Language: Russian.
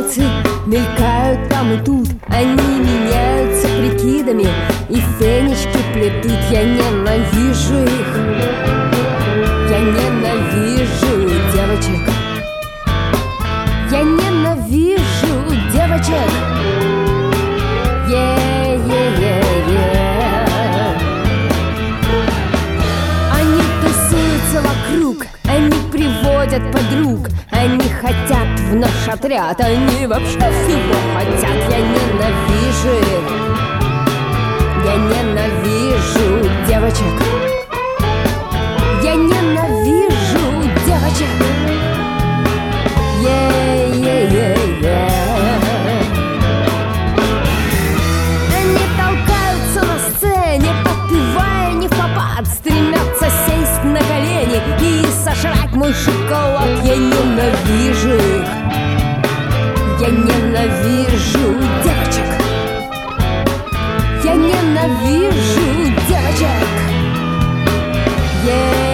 Улицы мелькают там и тут, они меняются прикидами и фенечки плетут. Я ненавижу их, я ненавижу девочек, я ненавижу девочек. Они тусуются вокруг, они приводят подруг, они хотят в наш отряд, они вообще всего хотят. Я ненавижу их, я ненавижу девочек, я ненавижу девочек. Они толкаются на сцене, подпевая не впопад, стремятся сесть на колени и сожрать мой шоколад. Я ненавижу их, я ненавижу девочек, я ненавижу девочек.